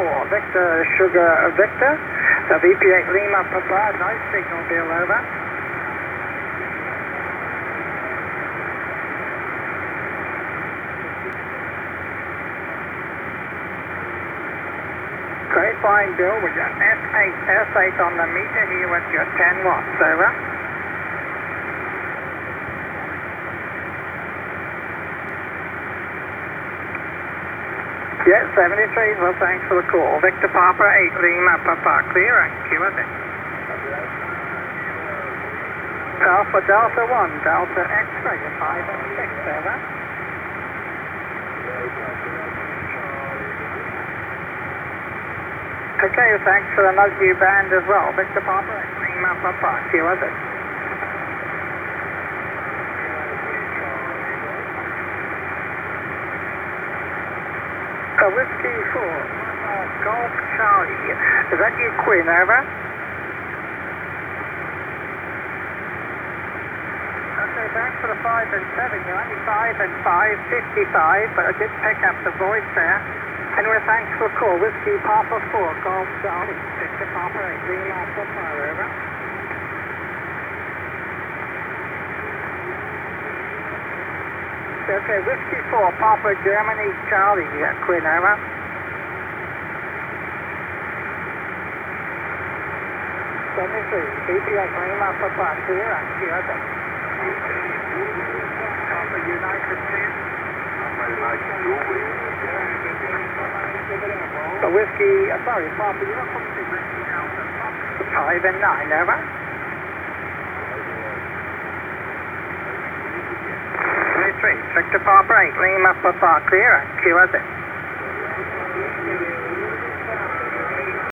Victor Sugar Victor. The VP8 Lima Papa, nice signal, Bill, over. Great flying, Bill, with your S8 on the meter here with your 10 watts, over. Yeah, 73, well, thanks for the call. Victor Papa 8 Lima Papa, clear and QSA. Alpha Delta 1, Delta X-ray, 5 and 6, over. Okay, thanks for the Nugview band as well. Victor Papa 8 Lima Papa, QSA. Whiskey 4, Golf Charlie. Is that you, Quinn, over? Okay, thanks for the 5 and 7. You're only 5 and 5, 55, but I did pick up the voice there. Anyway, thanks for the call. Whiskey Papa 4, Golf Charlie. Victor Papa 8, Lima Papa, over. Okay, Whiskey 4, Papa Germany Charlie, Quinn, over. VP8 Lima Papa, clear and QSA. Papa United 10. So Whiskey, sorry, Papa, you're from Whiskey Alpha 5 and 9, over. Victor Papa 8 Lima Papa, clear and QSA.